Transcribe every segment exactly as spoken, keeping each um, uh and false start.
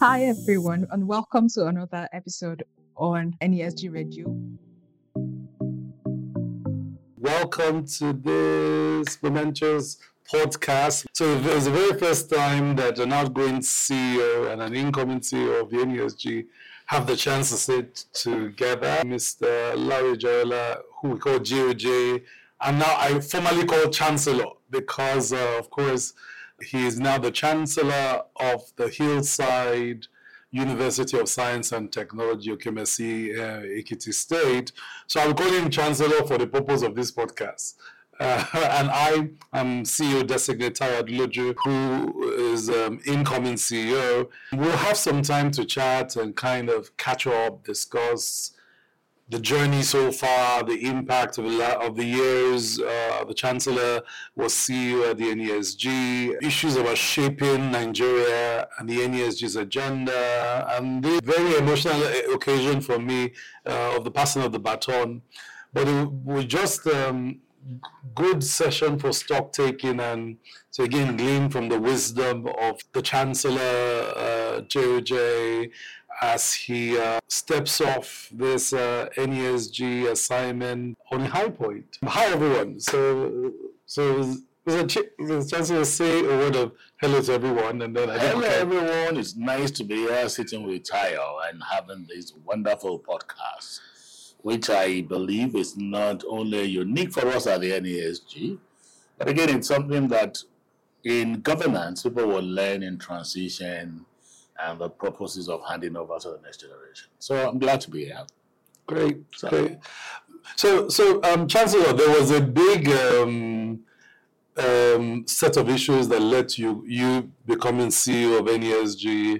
Hi, everyone, and welcome to another episode on N E S G Radio. Welcome to this momentous podcast. So it was the very first time that an outgoing C E O and an incoming C E O of the N E S G have the chance to sit together. Mister Larry Jayola, who we call G O J, and now I formally call Chancellor because, uh, of course, he is now the Chancellor of the Hillside University of Science and Technology, Okemesi, uh, Ekiti State. So I'll call him Chancellor for the purpose of this podcast. Uh, and I am C E O designate Tayo Adeloju, who is um, incoming C E O. We'll have some time to chat and kind of catch up, discuss the journey so far, the impact of the, of the years. Uh, the Chancellor was C E O at the N E S G, issues about shaping Nigeria and the N E S G's agenda, and this very emotional occasion for me uh, of the passing of the baton. But it was just a um, good session for stock taking and to again glean from the wisdom of the Chancellor, uh, J O J, as he uh, steps off this uh, N E S G assignment on a high point. Hi, everyone. So, so there's a, there's a chance to say a word of hello to everyone, and then I hello, everyone. It's nice to be here sitting with Tayo and having this wonderful podcast, which I believe is not only unique for us at the N E S G, but again, it's something that in governance people will learn in transition and the purposes of handing over to the next generation. So I'm glad to be here. Great, so, great. So, so um, Chancellor, there was a big um, um, set of issues that led to you, you becoming C E O of N E S G.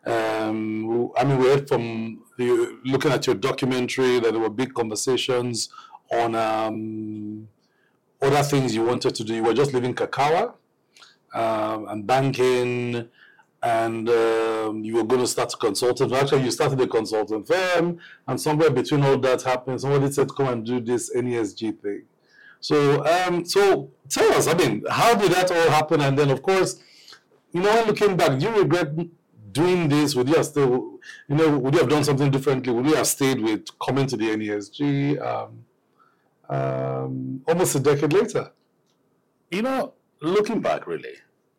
Um, I mean, we heard from the, looking at your documentary that there were big conversations on um, other things you wanted to do. You were just leaving Kakawa um, and banking, and um, you were going to start a consultant. Actually, you started a consultant firm, and somewhere between all that happened, somebody said, come and do this N E S G thing. So, um, so tell us, I mean, how did that all happen? And then, of course, you know, when looking back, do you regret doing this? Would you have still, you know, would you have done something differently? Would you have stayed with coming to the N E S G um, um, almost a decade later? You know, looking back, really,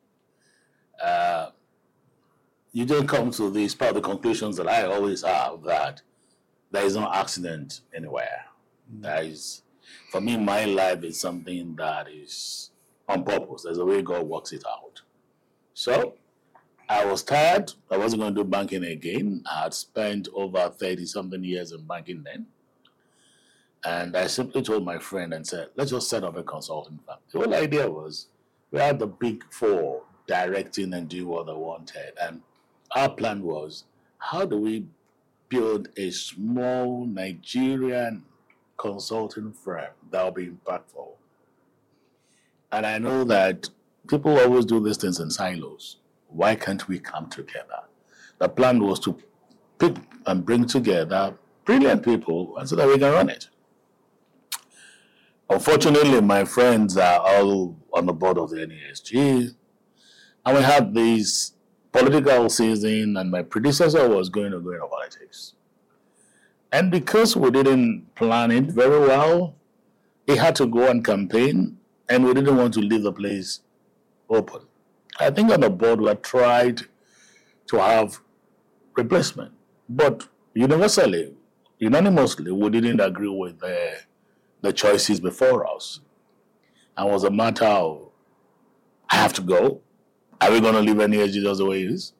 uh, you don't come to these part of the conclusions that I always have, that there is no accident anywhere. Mm. There is, for me, my life is something that is on purpose. There's a way God works it out. So I was tired. I wasn't going to do banking again. I had spent over thirty-something years in banking then. And I simply told my friend and said, let's just set up a consulting firm. The whole idea was we had the big four directing and doing what they wanted. And our plan was, how do we build a small Nigerian consulting firm that will be impactful? And I know that people always do these things in silos. Why can't we come together? The plan was to pick and bring together brilliant people so that we can run it. Unfortunately, my friends are all on the board of the N E S G, and we had these political season, and my predecessor was going to go into politics. And because we didn't plan it very well, he had to go and campaign, and we didn't want to leave the place open. I think on the board we had tried to have replacement, but universally, unanimously, we didn't agree with the, the choices before us. And it was a matter of, I have to go. Are we going to leave N E S G just the way it is?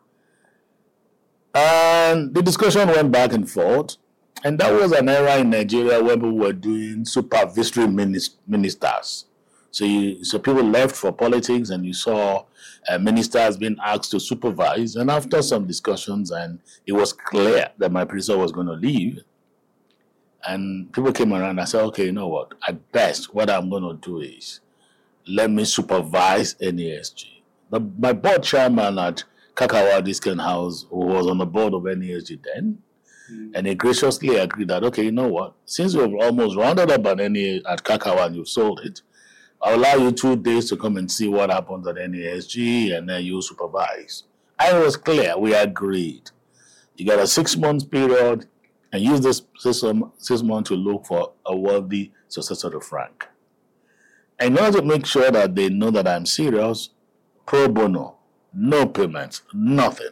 And the discussion went back and forth. And that was an era in Nigeria where we were doing supervisory ministers. So, you, so people left for politics, and you saw uh, ministers being asked to supervise. And after some discussions, and it was clear that my predecessor was going to leave, and people came around and said, okay, you know what? At best, what I'm going to do is let me supervise N E S G. The, my board chairman at Kakawa Discount House, who was on the board of N E S G then, mm. and he graciously agreed that, okay, you know what? Since you've almost rounded up an N E at Kakawa and you've sold it, I'll allow you two days to come and see what happens at N E S G, and then you supervise. And it was clear, we agreed. You got a six-month period and use this six, six months to look for a worthy successor to Frank. In order to make sure that they know that I'm serious, pro bono, no payments, nothing.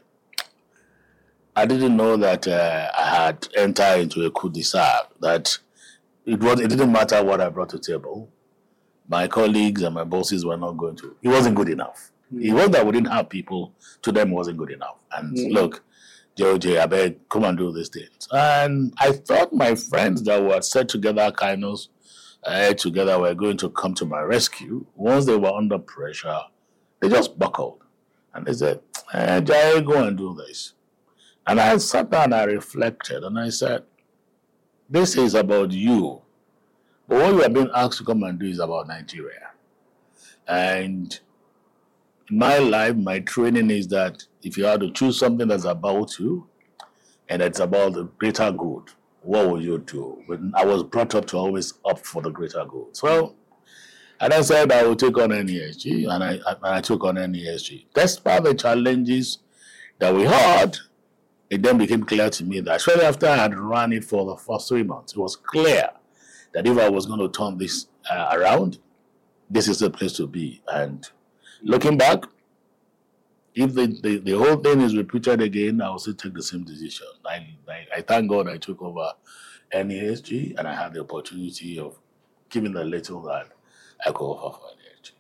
I didn't know that uh, I had entered into a coup-de-stat, that it was. It didn't matter what I brought to the table. My colleagues and my bosses were not going to. It wasn't good enough. Mm. It wasn't that we didn't have people. To them, it wasn't good enough. And mm. look, J O J, I beg, come and do these things. And I thought my friends that were set together, kind of uh, together, were going to come to my rescue. Once they were under pressure, they just buckled. And they said, eh, Jai, go and do this. And I sat down and I reflected and I said, this is about you. But what you are being asked to come and do is about Nigeria. And in my life, my training is that if you had to choose something that's about you and it's about the greater good, what would you do? When I was brought up to always opt for the greater good. So, and I said I would take on N E S G, and I, and I took on N E S G. Despite the challenges that we had, it then became clear to me that, especially after I had run it for the first three months, it was clear that if I was going to turn this uh, around, this is the place to be. And looking back, if the, the, the whole thing is repeated again, I will still take the same decision. I, I, I thank God I took over N E S G and I had the opportunity of giving the little that I could offer for N E S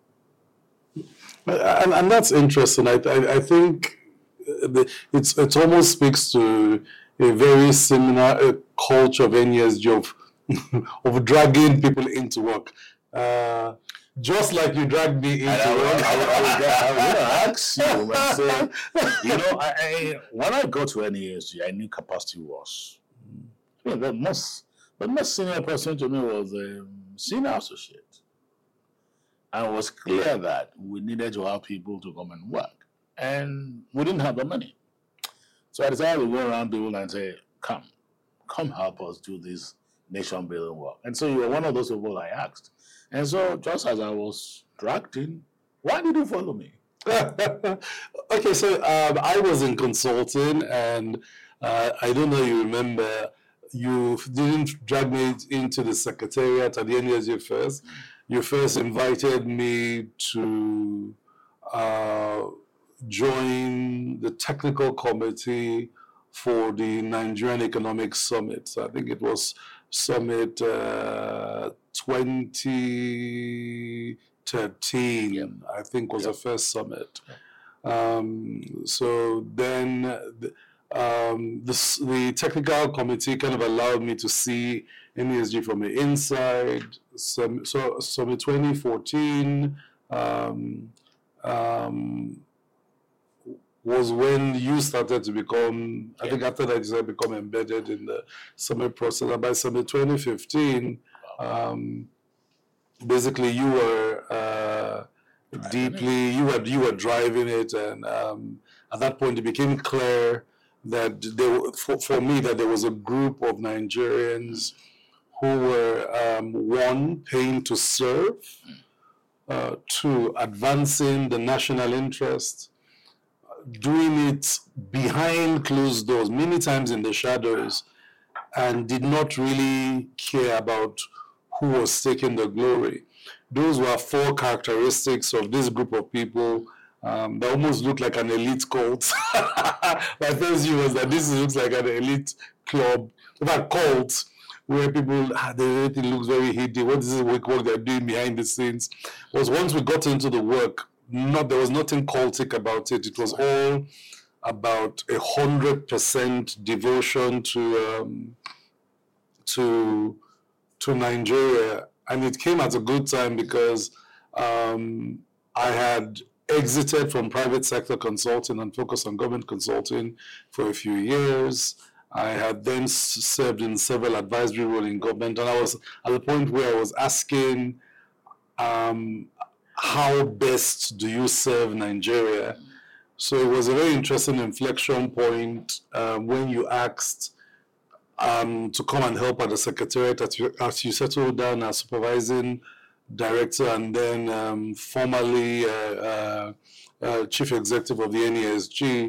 G. And, and that's interesting. I, I, I think the, it's it almost speaks to a very similar uh, culture of N E S G of, of dragging people into work. Uh, Just like you dragged me into I, work. I, I, I, I was going to ask you and say, you know, I, I, when I got to N E S G, I knew capacity was. I mean, the most, the most senior person to me was a um, senior associate. And it was clear that we needed to have people to come and work. And we didn't have the money. So I decided to go around people and say, come, come help us do this nation building work. And so you were one of those people I asked. And so just as I was dragged in, why did you follow me? Okay, so um, I was in consulting, and uh, I don't know if you remember, you didn't drag me into the secretariat at the N E S G first. You first invited me to uh, join the technical committee for the Nigerian Economic Summit. So I think it was Summit uh, twenty thirteen, yep. I think was yep. the first summit. Yep. Um, so then the, um, the, the technical committee kind of allowed me to see N E S G from the inside. So, so Summit twenty fourteen um, um, was when you started to become, I think after that you started to become embedded in the summit process. And by Summit twenty fifteen, um, basically you were uh, deeply, you were you were driving it, and um, at that point it became clear that there, for, for me, that there was a group of Nigerians who were, um, one, paying to serve, uh, two, advancing the national interest, doing it behind closed doors, many times in the shadows, and did not really care about who was taking the glory. Those were four characteristics of this group of people um, that almost looked like an elite cult. My first view was that this looks like an elite club, in fact, cult, where people, ah, everything looks very hidden. What is this work they're doing behind the scenes? Was once we got into the work, not there was nothing cultic about it. It was all about a hundred percent devotion to um, to to Nigeria, and it came at a good time because um, I had exited from private sector consulting and focused on government consulting for a few years. I had then served in several advisory roles in government, and I was at the point where I was asking, um, how best do you serve Nigeria? So it was a very interesting inflection point uh, when you asked um, to come and help at the secretariat as you, as you settled down as supervising director and then um, formerly uh, uh, uh, chief executive of the N E S G.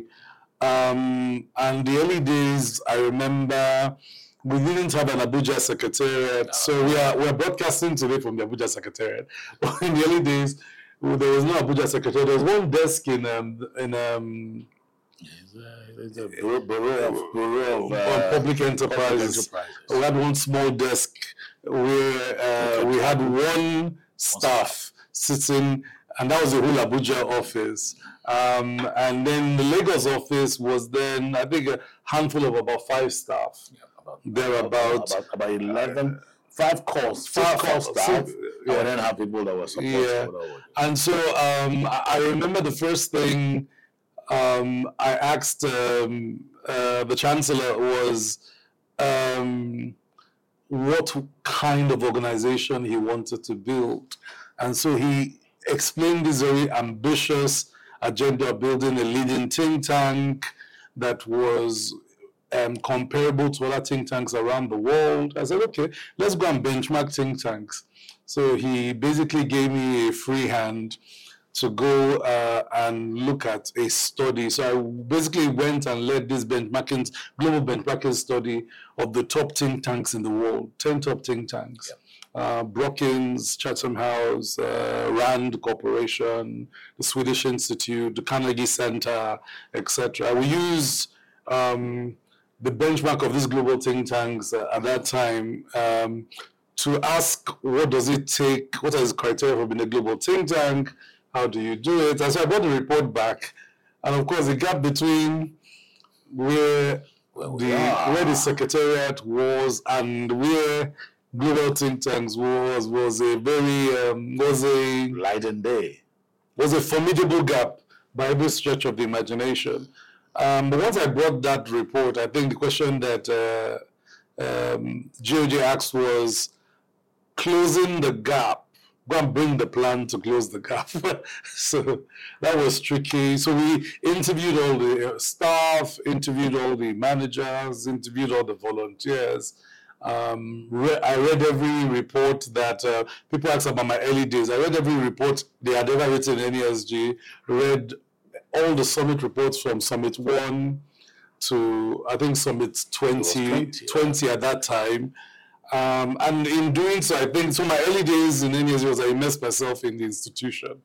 Um, and the early days, I remember we didn't have an Abuja secretariat, so we are we are broadcasting today from the Abuja secretariat. But in the early days, well, there was no Abuja secretariat. There was one desk in um, in um, It's a bureau, bureau of, bureau of uh, public enterprises. enterprises. We had one small desk where uh, we had one staff sitting, and that was the whole Abuja office. Um, and then the Lagos office was then, I think, a handful of about five staff. Yeah, about, Thereabout. about, about eleven, five calls, five Five calls calls, staff, so, and yeah. then have people that were supporting. Yeah. And so um, I I remember the first thing um, I asked um, uh, the Chancellor was um, what kind of organization he wanted to build. And so he explained this very ambitious agenda of building a leading think tank that was um, comparable to other think tanks around the world. I said, okay, let's go and benchmark think tanks. So he basically gave me a free hand to go uh, and look at a study. So I basically went and led this benchmarking, global benchmarking study of the top think tanks in the world, ten top think tanks. Yep. Uh, Brookings, Chatham House, uh, Rand Corporation, the Swedish Institute, the Carnegie Center, et cetera. We used um, the benchmark of these global think tanks uh, at that time um, to ask what does it take, what is the criteria for being a global think tank, how do you do it? And so I brought the report back. And of course, the gap between where, Well, the, yeah. where the secretariat was and where global think tanks was was a very um, was a Light and day. was a formidable gap by every stretch of the imagination. Um, but once I brought that report, I think the question that uh, um, G O J asked was closing the gap. Go and bring the plan to close the gap. So that was tricky. So we interviewed all the staff, interviewed all the managers, interviewed all the volunteers. Um, re- I read every report that uh, people ask about my early days. I read every report they had ever written in N E S G, read all the summit reports from Summit one to, I think, Summit twenty, twenty, twenty at that time. Um, and in doing so, I think, so my early days in N E S G was I immersed myself in the institution.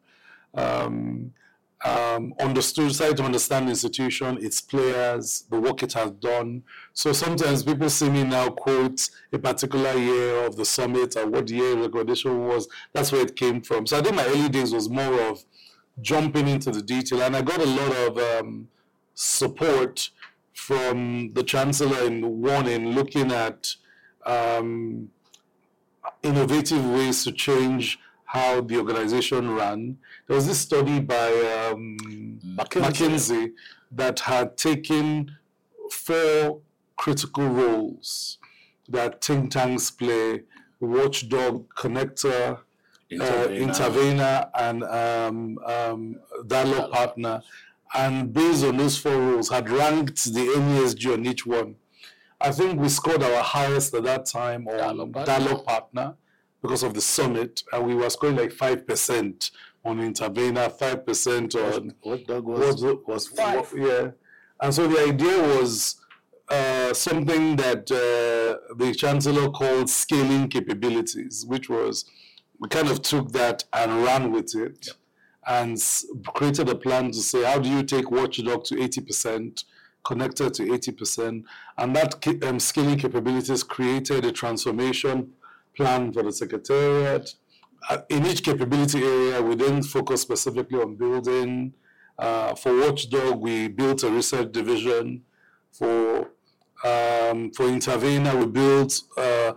Um, um, understood, started to understand the institution, its players, the work it has done. So sometimes people see me now quote a particular year of the summit or what the year recognition was. That's where it came from. So I think my early days was more of jumping into the detail, and I got a lot of um, support from the Chancellor in one in looking at um, innovative ways to change how the organization ran. There was this study by um, McKinsey. McKinsey that had taken four critical roles that think tanks play: watchdog, connector, uh, intervener, and um, um, dialogue partner. And based on those four roles, had ranked the N E S G on each one. I think we scored our highest at that time on Dialogue partner. dialogue partner because of the summit, and we were scoring like five percent on intervener, five percent on Watchdog was, was, was five. Yeah. And so the idea was uh, something that uh, the Chancellor called scaling capabilities, which was, we kind of took that and ran with it. Yep. And s- created a plan to say, how do you take Watchdog to eighty percent, Connector to eighty percent? And that ca- um, scaling capabilities created a transformation plan for the Secretariat. Uh, in each capability area, we then focus specifically on building. Uh, for Watchdog, we built a research division. For um, for Intervener, we built uh,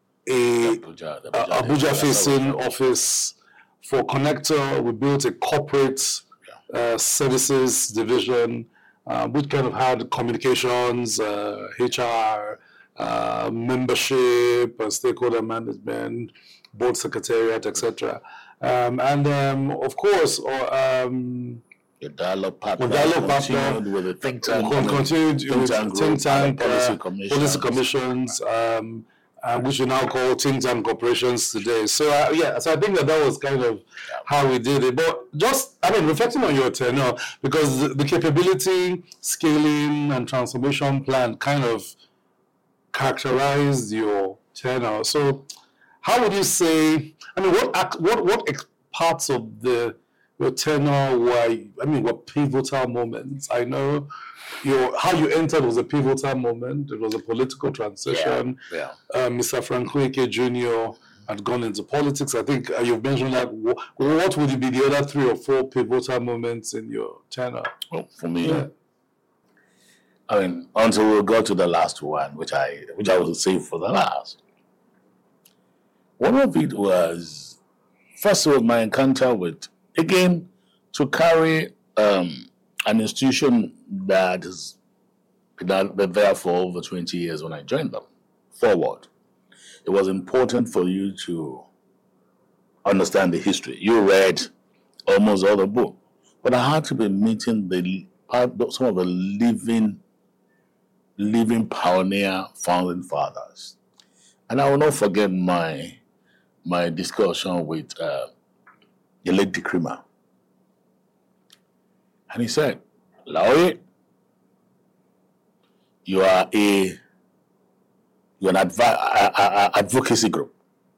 a Abuja, the uh, Abuja, Abuja-facing Abuja. office. For Connector, we built a corporate uh, services division, uh, which kind of had communications, uh, H R, uh, membership, uh, stakeholder management, board secretariat, et cetera. Um, and um, of course, or, um, The dialogue partner, The dialogue partner, continued with the think tank, con- continued think with tank think group, tank, and policy uh, commissions. policy commissions, um, uh, which we now call think tank corporations today. So uh, yeah, so I think that that was kind of how we did it. But just, I mean, reflecting on your tenure, because the, the capability, scaling, and transformation plan kind of characterized your tenure. So how would you say, I mean, what act, what what ex- parts of the your tenure were, I mean, were pivotal moments? I know your how you entered was a pivotal moment. It was a political transition. Yeah. yeah. Uh, Mister Frank Nweke Junior had gone into politics. I think uh, you've mentioned that. What, what would be the other three or four pivotal moments in your tenure? Well, for me, Yeah. I mean, until we got to the last one, which I which I will save for the last. One of it was, first of all, my encounter with, again, to carry um, an institution that has been there for over twenty years when I joined them forward. It was important for you to understand the history. You read almost all the book, but I had to be meeting the some of the living, living pioneer founding fathers, and I will not forget my my discussion with uh, the late Dikrima, and he said, "Laoye, you are a you're an adv- a, a, a advocacy group.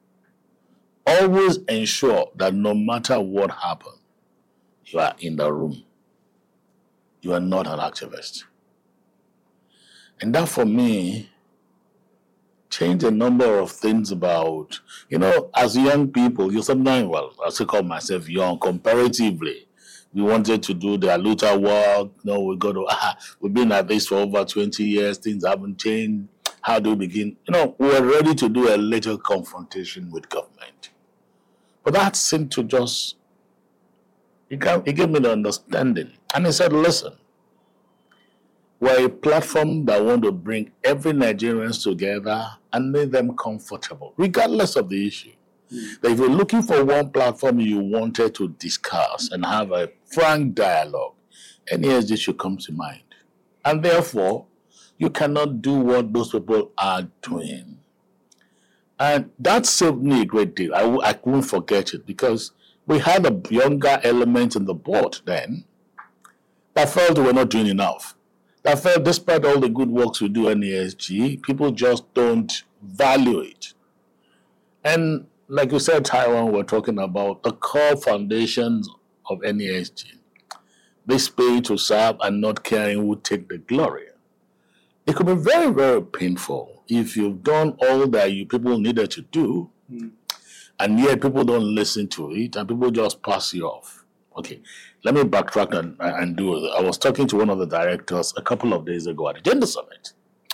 Always ensure that no matter what happens, you are in the room. You are not an activist." And that for me changed a number of things about, you know, as young people, you sometimes, well, I still call myself young comparatively. We wanted to do the Aluta work. No, we got to, ah, we've been at this for over twenty years. Things haven't changed. How do we begin? You know, we were ready to do a little confrontation with government. But that seemed to just, he gave, he gave me the understanding. And he said, listen, we're a platform that want to bring every Nigerians together and make them comfortable, regardless of the issue. Mm. That if you're looking for one platform you wanted to discuss and have a frank dialogue, N E S G should come to mind. And therefore, you cannot do what those people are doing. And that saved me a great deal. I, w- I won't forget it, because we had a younger element in the board then that felt we were not doing enough. That felt despite all the good works we do in N E S G, people just don't value it. And like you said, Taiwan, we're talking about the core foundations of N E S G. This pay to serve and not caring who take the glory. It could be very, very painful if you've done all that you people needed to do, mm. and yet people don't listen to it, and people just pass you off. Okay, let me backtrack and, and do it. I was talking to one of the directors a couple of days ago at the Gender Summit,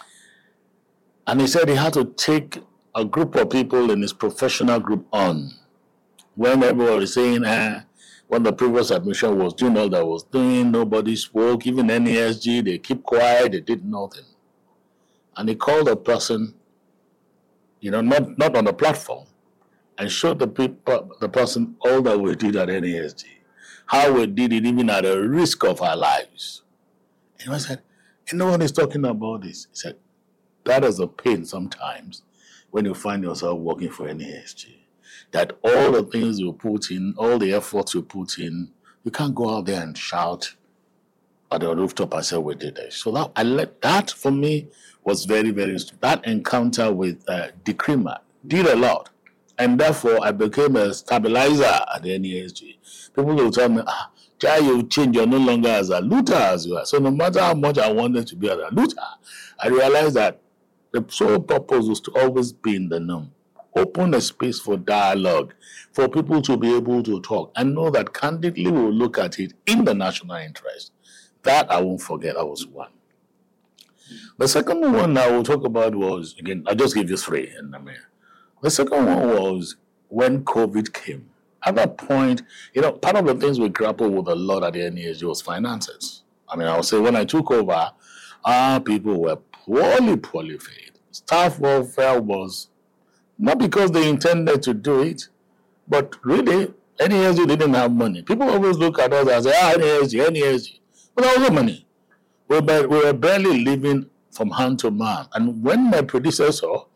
and he said he had to take a group of people in his professional group on when everyone was saying, eh, when the previous admission was doing all that was doing, nobody spoke, even N E S G, they keep quiet, they did nothing. And he called a person, you know, not, not on the platform, and showed the people, the person all that we did at N E S G, how we did it even at the risk of our lives. And I said, and no one is talking about this. He said, that is a pain sometimes when you find yourself working for N E S G, that all the things you put in, all the efforts you put in, you can't go out there and shout at the rooftop and say, we did it. So that, I let, that for me was very, very, that encounter with uh, Dikrima did a lot. And therefore, I became a stabilizer at the N E S G. People will tell me, ah, Jai, you change, you're no longer as a looter as you are. So no matter how much I wanted to be as a looter, I realized that the sole purpose was to always be in the norm. Open a space for dialogue, for people to be able to talk, and know that candidly we will look at it in the national interest. That I won't forget, that was one. The second one I will talk about was, again, I'll just give you three. And I mean, the second one was when COVID came. At that point, you know, part of the things we grappled with a lot at the N E S G was finances. I mean, I'll say when I took over, our people were poorly, poorly paid. Staff welfare was not because they intended to do it, but really, N E S G didn't have money. People always look at us and say, ah, N E S G, N E S G. But there was no money. We were barely living from hand to mouth. And when my predecessor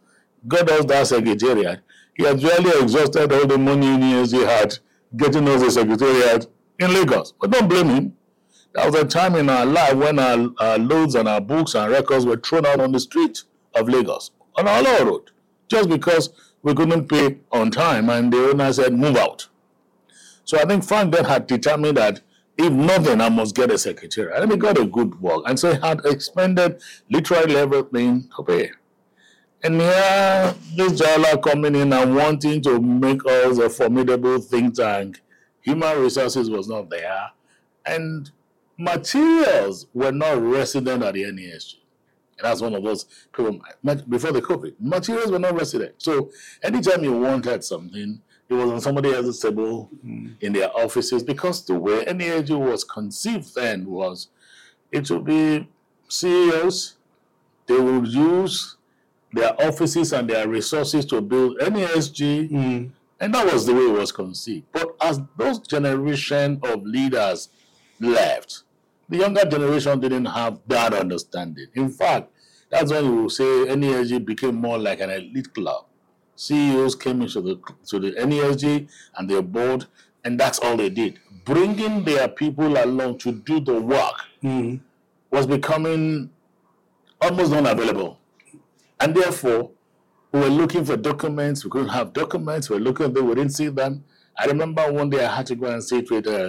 got us that secretariat, he had really exhausted all the money N E S G had getting us a secretariat in Lagos. But don't blame him. There was a time in our life when our, our loads and our books and records were thrown out on the street of Lagos, on our law road, just because we couldn't pay on time and the owner said, move out. So I think Frank then had determined that if nothing, I must get a secretariat. And he got a good work. And so he had expended literally everything to pay. And here, this Jala coming in and wanting to make us a formidable think tank. Human resources was not there. And materials were not resident at the N E S G. And that's one of those people, before the COVID, materials were not resident. So anytime you wanted something, it was on somebody else's table mm. in their offices, because the way N E S G was conceived then was it would be C E Os, they would use their offices and their resources to build N E S G, mm. and that was the way it was conceived. But as those generation of leaders left, the younger generation didn't have that understanding. In fact, that's when you will say N E S G became more like an elite club. C E Os came into the, to the N E S G and their board, and that's all they did. Bringing their people along to do the work mm. was becoming almost unavailable. And therefore, we were looking for documents. We couldn't have documents. We were looking at them. We didn't see them. I remember one day I had to go and sit with uh,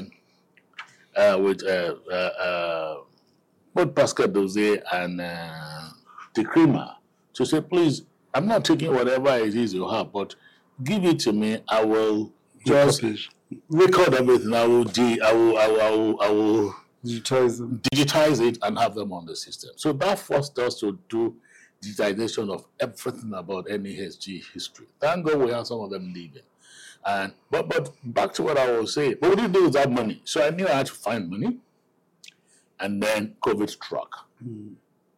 uh, with uh, uh, uh, both Pascal Doze and uh, the Creamer to say, please, I'm not taking whatever it is you have, but give it to me. I will just record everything. I will, de- I will, I will, I will, I will digitize them. digitize it and have them on the system. So that forced us to do digitization of everything about N E S G history. Thank God we have some of them leaving. And but but back to what I was saying, what we didn't do with that money. So I knew I had to find money, and then COVID struck. Mm.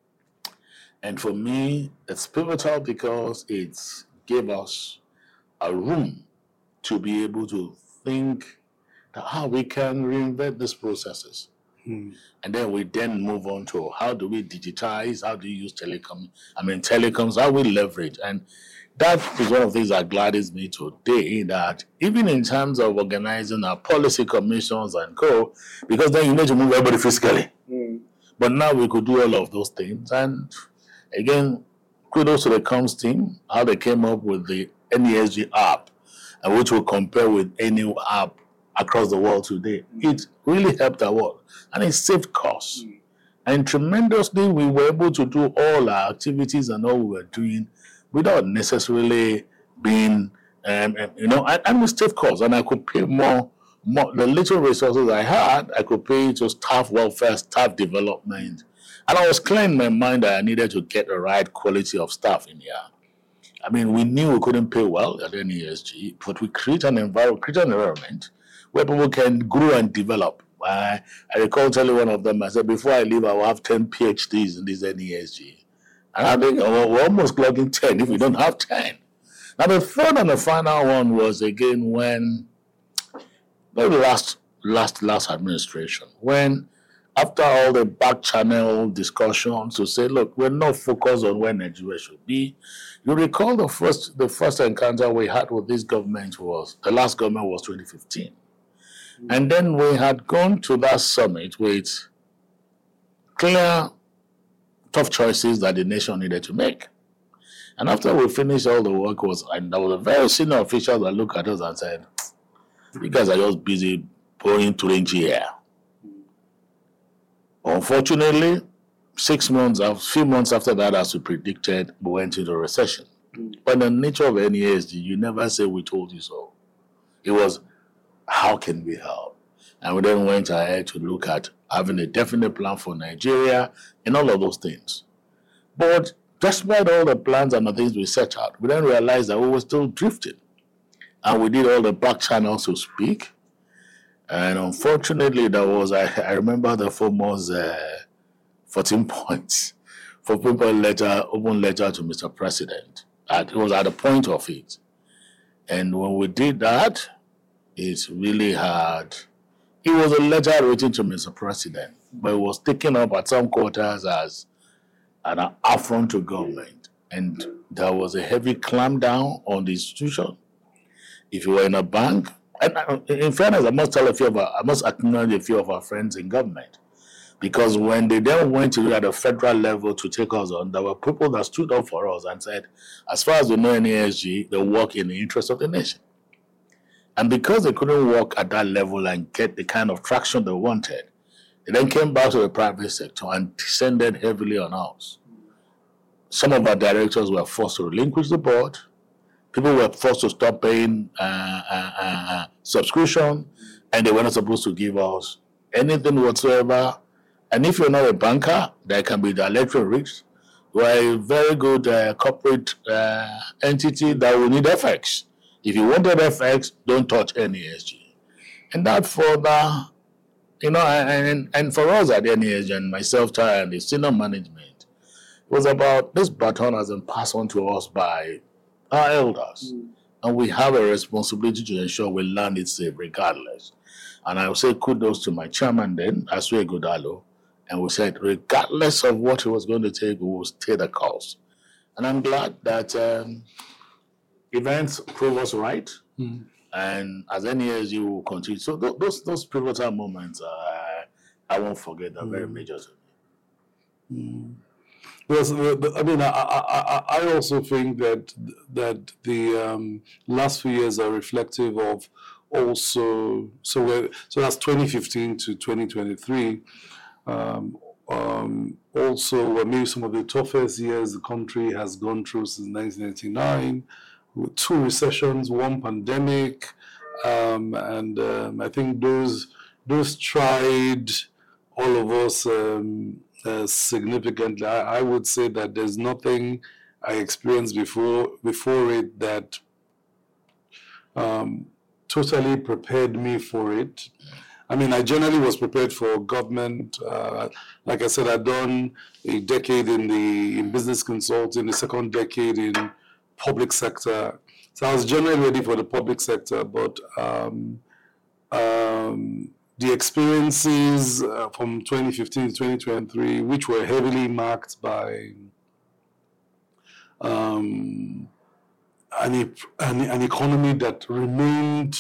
And for me, it's pivotal because it gave us a room to be able to think that how we can reinvent these processes. Hmm. And then we then move on to how do we digitize, how do you use telecom, I mean telecoms, how we leverage. And that is one of the things that gladdens me today, that even in terms of organizing our policy commissions and co, because then you need to move everybody physically. Hmm. But now we could do all of those things. And again, kudos to the comms team, how they came up with the N E S G app, and which will compare with any app across the world today. It really helped our world, and it saved costs. Mm. And tremendously, we were able to do all our activities and all we were doing without necessarily being, um, you know, and, and we saved costs, and I could pay more, more. The little resources I had, I could pay to staff welfare, staff development. And I was clear in my mind that I needed to get the right quality of staff in here. I mean, we knew we couldn't pay well at N E S G, but we create an environment, create an environment where people can grow and develop. I, I recall telling one of them, I said, before I leave, I will have ten PhDs in this N E S G. And I think oh, we're almost clocking ten if we don't have ten. Now, the third and the final one was, again, when, the last, last, last administration, when after all the back channel discussions to say, look, we're not focused on where Nigeria should be. You recall the first the first encounter we had with this government was, the last government was twenty fifteen. Mm-hmm. And then we had gone to that summit with clear, tough choices that the nation needed to make. And after we finished all the work, was and there was a very senior official that looked at us and said, you guys are just busy pouring Turinchi here. Unfortunately, six months, a few months after that, as we predicted, we went into a recession. Mm. But the nature of N E S G, you never say we told you so. It was, how can we help? And we then went ahead to look at having a definite plan for Nigeria and all of those things. But despite all the plans and the things we set out, we then realized that we were still drifting. And we did all the back channels to speak. And unfortunately, there was, I, I remember the famous uh, fourteen points, fourteen point letter, open letter to Mister President. And it was at the point of it. And when we did that, it really had, it was a letter written to Mister President, but it was taken up at some quarters as an affront to government. And there was a heavy clampdown on the institution. If you were in a bank, and uh, in fairness, I must tell a few of our, I must acknowledge a few of our friends in government, because when they then went to at the federal level to take us on, there were people that stood up for us and said, as far as we know N E S G, they work in the interest of the nation. And because they couldn't work at that level and get the kind of traction they wanted, they then came back to the private sector and descended heavily on us. Some of our directors were forced to relinquish the board. People were forced to stop paying uh, uh, uh, subscription, and they were not supposed to give us anything whatsoever. And if you're not a banker, there can be the electoral risk. We're a very good uh, corporate uh, entity that will need F X. If you wanted F X, don't touch N E S G. And that further, you know, and, and for us at N E S G and myself, Tara, and the senior management, it was about this baton has been passed on to us by our elders. Mm. And we have a responsibility to ensure we land it safe regardless. And I will say kudos to my chairman then, Asue Godalo. And we said, regardless of what it was going to take, we will stay the course. And I'm glad that um, events prove us right. Mm. And as N E S G will continue. So th- those those pivotal moments, uh, I won't forget, are mm. very major to me. Mm. Yes, I mean, I, I, I also think that that the um, last few years are reflective of also, so we're, so that's twenty fifteen to twenty twenty-three. Um, um, also, were maybe some of the toughest years the country has gone through since nineteen ninety-nine, with two recessions, one pandemic, um, and um, I think those those tried all of us um, uh, significantly. I, I would say that there's nothing I experienced before before it that um, totally prepared me for it. I mean, I generally was prepared for government. Uh, like I said, I'd done a decade in the in business consulting, the second decade in public sector. So I was generally ready for the public sector, but um, um, the experiences uh, from twenty fifteen to twenty twenty-three, which were heavily marked by um, an, an, an economy that remained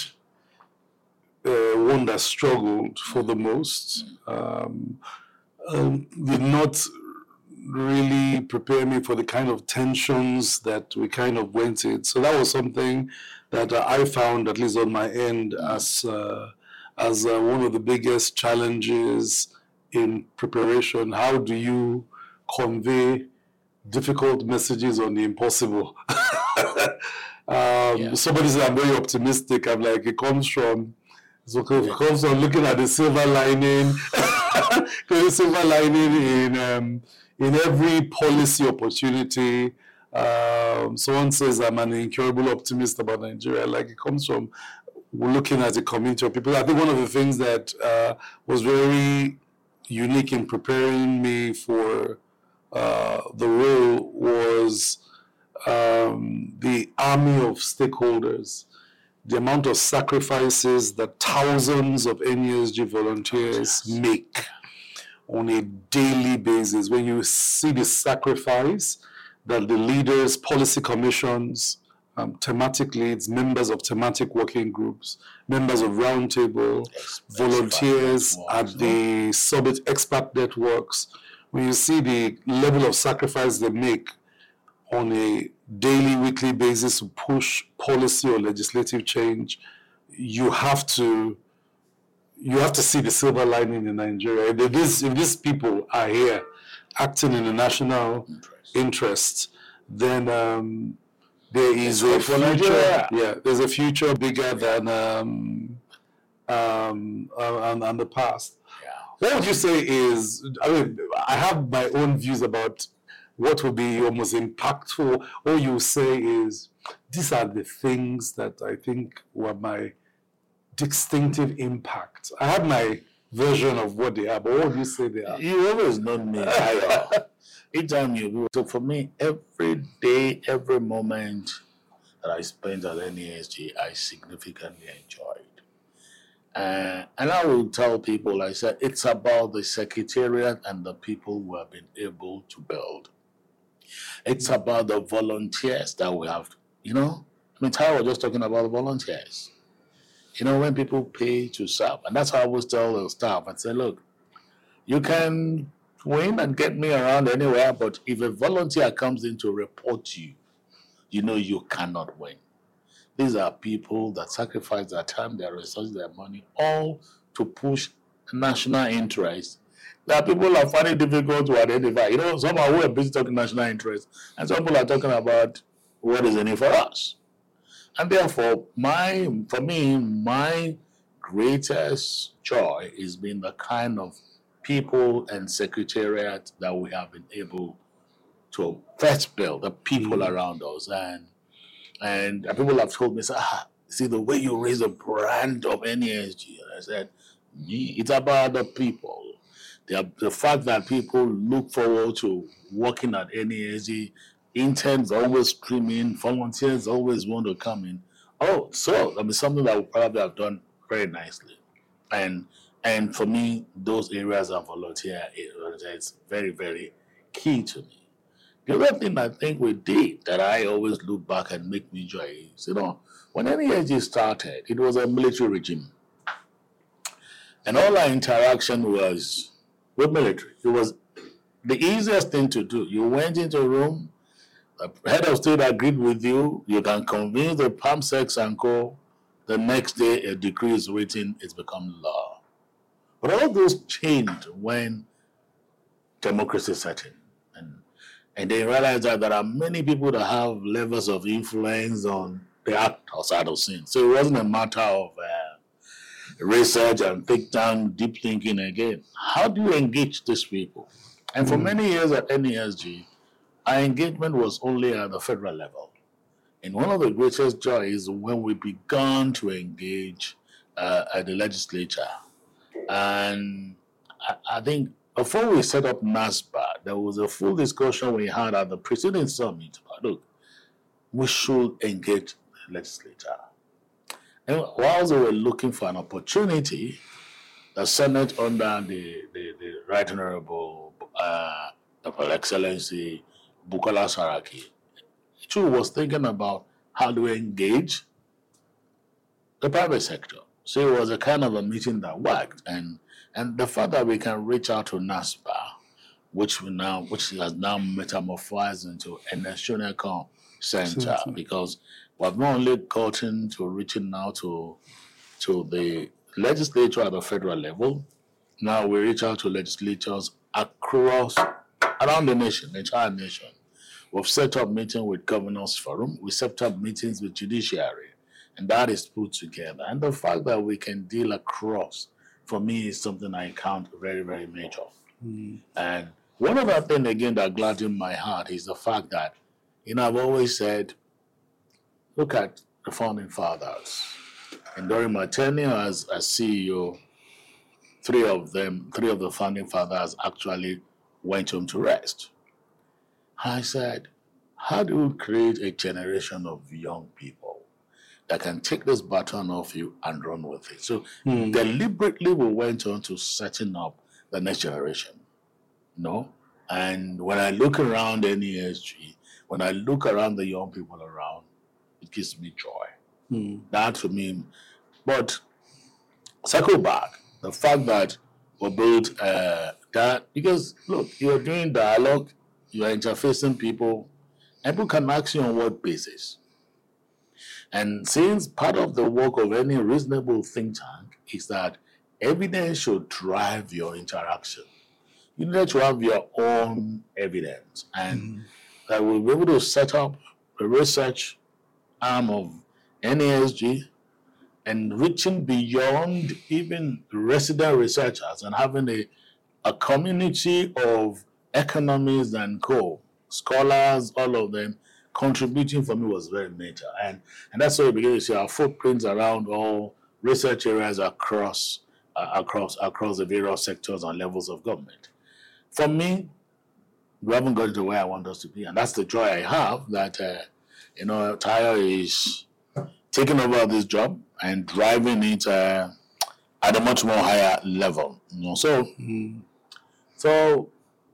Uh, one that struggled for the most, um, um, did not really prepare me for the kind of tensions that we kind of went in. So that was something that uh, I found, at least on my end, as uh, as uh, one of the biggest challenges in preparation. How do you convey difficult messages on the impossible? um, yeah. Somebody said I'm very optimistic. I'm like, it comes from So it comes from looking at the silver lining, the silver lining in um, in every policy opportunity. Um, someone says I'm an incurable optimist about Nigeria. Like, it comes from looking at the community of people. I think one of the things that uh, was very unique in preparing me for uh, the role was um, the army of stakeholders. The amount of sacrifices that thousands of N E S G volunteers make on a daily basis. When you see the sacrifice that the leaders, policy commissions, um, thematic leads, members of thematic working groups, members of roundtable, volunteers at the summit, expert networks, when you see the level of sacrifice they make on a daily, weekly basis to push policy or legislative change, you have to you have to see the silver lining in Nigeria. If these, if these people are here acting in the national interest, interest then um, there is a future. Yeah, there's a future bigger than um, um, uh, and the past. Yeah. What would you say is? I mean, I have my own views about what would be your most impactful. All you say is, these are the things that I think were my distinctive impact. I have my version of what they are, but what would you say they are? You always know me. I, each time you do. So for me, every day, every moment that I spent at N E S G, I significantly enjoyed. Uh, and I will tell people, I said, it's about the secretariat and the people who have been able to build. It's about the volunteers that we have. You know, I mean, Tyler was just talking about the volunteers. You know, when people pay to serve, and that's how I always tell the staff. I say, look, you can win and get me around anywhere, but if a volunteer comes in to report you, you know you cannot win. These are people that sacrifice their time, their resources, their money, all to push national interest that people are finding it difficult to identify. You know, some are who are busy talking national interest, and some people are talking about what is in it for us. And therefore, my for me, my greatest joy is being the kind of people and secretariat that we have been able to first build, the people mm. around us. And and people have told me, ah, see, the way you raise the brand of N E S G, I said, me, it's about the people. The, the fact that people look forward to working at N E S G, interns always stream in, volunteers always want to come in. Oh, so I mean, something that we probably have done very nicely. And and for me, those areas of volunteer is very, very key to me. The other thing I think we did that I always look back and make me joy is, you know, when N E S G started, it was a military regime. And all our interaction was with military. It was the easiest thing to do. You went into a room, the head of state agreed with you, you can convince the PAMSEC and co. The next day, a decree is written, it's become law. But all those changed when democracy set in. And, and they realized that there are many people that have levels of influence on the act outside of sin. So it wasn't a matter of uh, research and think tank, deep thinking again. How do you engage these people? And for mm. many years at N E S G, our engagement was only at the federal level. And one of the greatest joys when we began to engage uh, at the legislature. And I, I think before we set up NASPA, there was a full discussion we had at the preceding summit about, look, we should engage the legislature. And whilst we were looking for an opportunity, the Senate under the, the, the Right Honorable uh, Doctor Excellency Bukola Saraki, too, was thinking about how do we engage the private sector. So it was a kind of a meeting that worked, and and the fact that we can reach out to NASPA, which we now which has now metamorphosed into a national center, mm-hmm. because we have not only gotten to reaching out to to the legislature at the federal level, now we reach out to legislatures across around the nation, the entire nation. We've set up meetings with Governors Forum. We set up meetings with Judiciary. And that is put together. And the fact that we can deal across, for me, is something I count very, very major. Mm. And one other thing, again, that gladdens my heart is the fact that, you know, I've always said, look at the founding fathers. And during my tenure as, as C E O, three of them, three of the founding fathers actually went home to rest. I said, how do we create a generation of young people that can take this baton off you and run with it? So mm. deliberately we went on to setting up the next generation. You know? And when I look around N E S G, when I look around the young people around, it gives me joy. Mm. That for me. But circle back, the fact that we built uh, that, because look, you're doing dialogue, you are interfacing people, and people can ask you on what basis. And since part of the work of any reasonable think tank is that evidence should drive your interaction, you need to have your own evidence. And mm-hmm. that we'll be able to set up a research arm of N E S G and reaching beyond even resident researchers and having a, a community of economists and co, scholars, all of them, contributing for me was very major. And and that's why we begin to see our footprints around all research areas across uh, across across the various sectors and levels of government. For me, we haven't got to where I want us to be. And that's the joy I have that, uh, you know, Tayo is taking over this job and driving it uh, at a much more higher level. You know, so, mm-hmm. so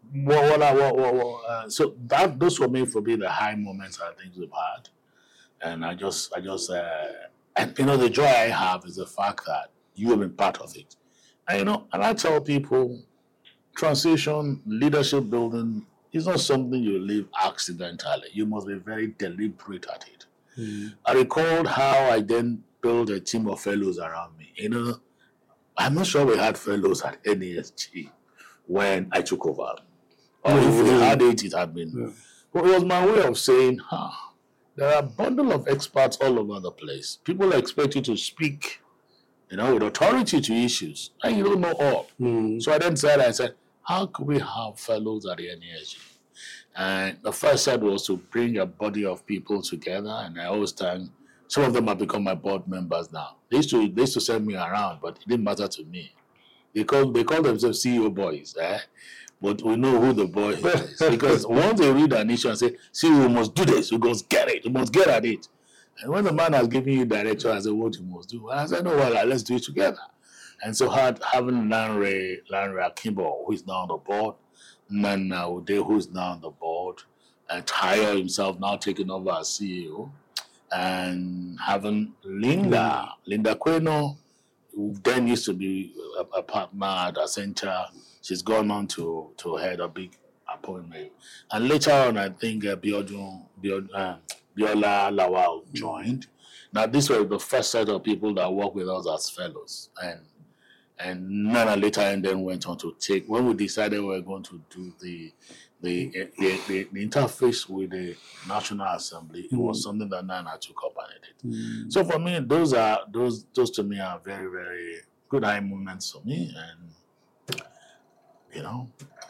what, what, what, what, what, uh, so that those for me for me the high moments I think we've had, and I just I just uh, and you know the joy I have is the fact that you have been part of it, and you know, and I tell people, transition, leadership building is not something you live accidentally. You must be very deliberate at it. Mm. I recalled how I then built a team of fellows around me. You know, I'm not sure we had fellows at N E S G when I took over. Or mm-hmm. if we had it, it had been. Yeah. But it was my way of saying, huh, there are a bundle of experts all over the place. People expect you to speak, you know, with authority to issues, and you don't know all. Mm. So I then said, I said, how could we have fellows at the N E S G? And the first step was to bring a body of people together, and I always thank, some of them have become my board members now. They used to, they used to send me around, but it didn't matter to me. They call, they call themselves C E O boys, eh? But we know who the boy is. Because once they read an issue and say, see, we must do this, we must get it, we must get at it. And when the man has given you direction, I said, what you must do? And I said, no, well, let's do it together. And so had, having Lanre, Lanre Akimbo, who is now on the board, Nana Ude, who is now on the board, and Tayo himself now taking over as C E O, and having Linda, mm. Linda Queno, who then used to be a, a partner at Accenture. She's gone on to, to head a big appointment. And later on, I think uh, Biodun, Biod, uh, Biola Lawal joined. Now, this was the first set of people that worked with us as fellows. And And Nana later and then went on to take, when we decided we were going to do the the the, the, the interface with the National Assembly, it mm. was something that Nana took up and did. Mm. So for me, those are those those to me are very, very good high moments for me. And you know.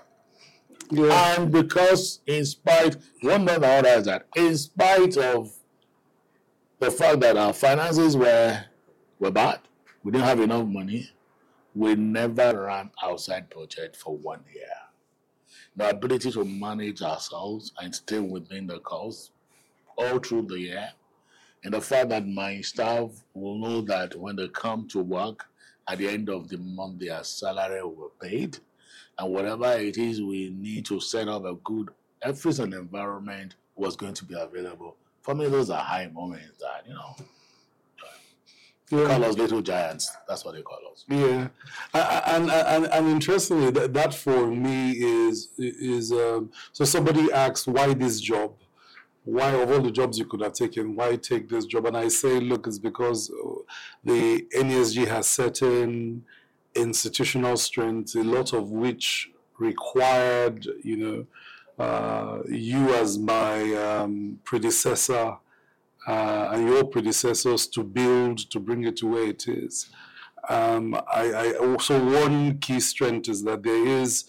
Yeah. And because in spite, one thing I realized that in spite of the fact that our finances were were bad, we didn't have enough money. We never ran outside budget for one year. The ability to manage ourselves and stay within the cost all through the year, and the fact that my staff will know that when they come to work, at the end of the month, their salary will be paid, and whatever it is we need to set up a good office and environment was going to be available. For me, those are high moments that, you know, yeah. Call us little giants. That's what they call us. Yeah, and and and interestingly, that, that for me is is um, so somebody asks, why this job? Why of all the jobs you could have taken, why take this job? And I say, look, it's because the N E S G has certain institutional strengths, a lot of which required, you know, uh, you as my um, predecessor. Uh, and your predecessors to build, to bring it to where it is. Um, I, I also, one key strength is that there is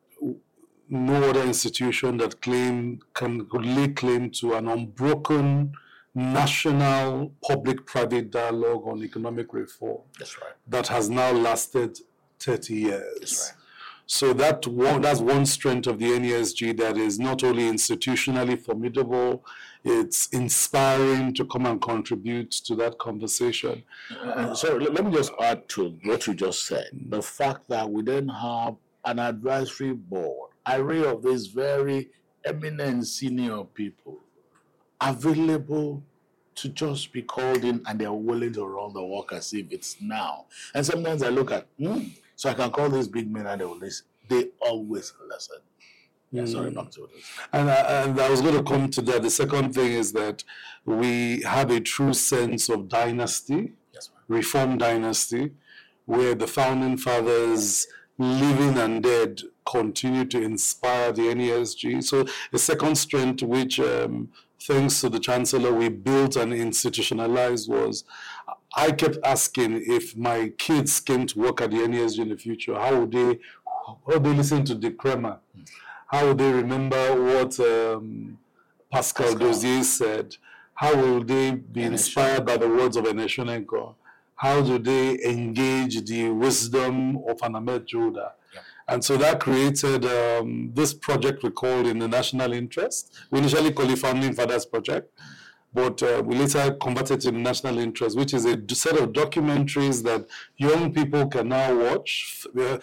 no other institution that claim can lay claim to an unbroken national public-private dialogue on economic reform. That's right. That has now lasted thirty years. That's right. So that one, that's one strength of the N E S G that is not only institutionally formidable, it's inspiring to come and contribute to that conversation. Uh, so let, let me just add to what you just said. The fact that we then have an advisory board, array of these very eminent senior people available to just be called in, and they're willing to run the work as if it's now. And sometimes I look at, hmm, so I can call these big men and they will listen. They always listen. Yeah, mm. sorry, back to this. And, I, and I was going to come to that. The second thing is that we have a true sense of dynasty, yes, reform dynasty, where the founding fathers, living and dead, continue to inspire the N E S G. So the second strength, which um, thanks to the Chancellor, we built and institutionalized was, I kept asking if my kids came to work at the N E S G in the future, how would they, how would they listen to Dick Kremer? Mm. How would they remember what um, Pascal, Pascal Dozier said? How will they be inspired by the words of Ene Shonenko? How do they engage the wisdom of an Ahmed Joda? Yeah. And so that created um, this project we called In the National Interest. We initially called it Founding Fathers Project, but uh, we later converted to the National Interest, which is a set of documentaries that young people can now watch.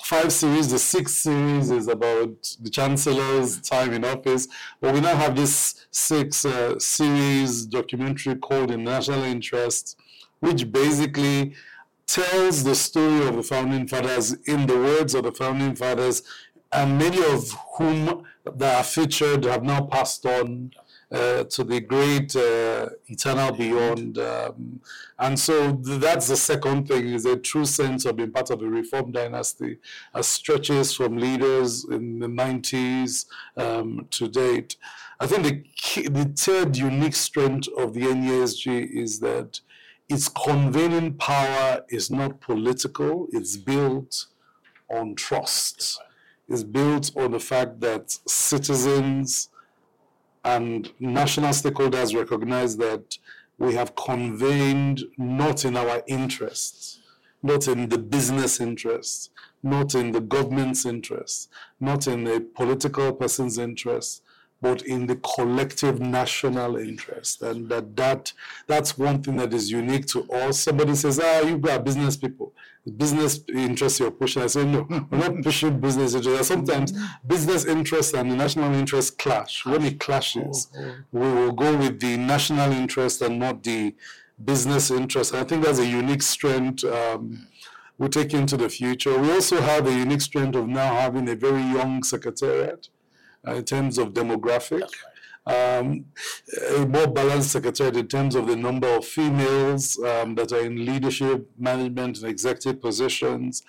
five series. The sixth series is about the Chancellor's time in office. But we now have this six uh, series documentary called In National Interest, which basically tells the story of the Founding Fathers in the words of the Founding Fathers, and many of whom that are featured have now passed on uh, to the great uh, eternal beyond. Um, and so that's the second thing, is a true sense of being part of the Reform dynasty, as stretches from leaders in the nineties um, to date. I think the, key, the third unique strength of the N E S G is that its convening power is not political, it's built on trust. It's built on the fact that citizens and national stakeholders recognize that we have convened not in our interests, not in the business interests, not in the government's interests, not in a political person's interests, but in the collective national interest. And that, that that's one thing that is unique to us. Somebody says, ah, you are business people. Business interests you're pushing. I say, no, we're not pushing business interests. Sometimes business interests and the national interest clash. When it clashes, we will go with the national interest and not the business interest. And I think that's a unique strength um, we take into the future. We also have a unique strength of now having a very young secretariat. Uh, in terms of demographic, um, a more balanced secretariat in terms of the number of females um, that are in leadership, management, and executive positions,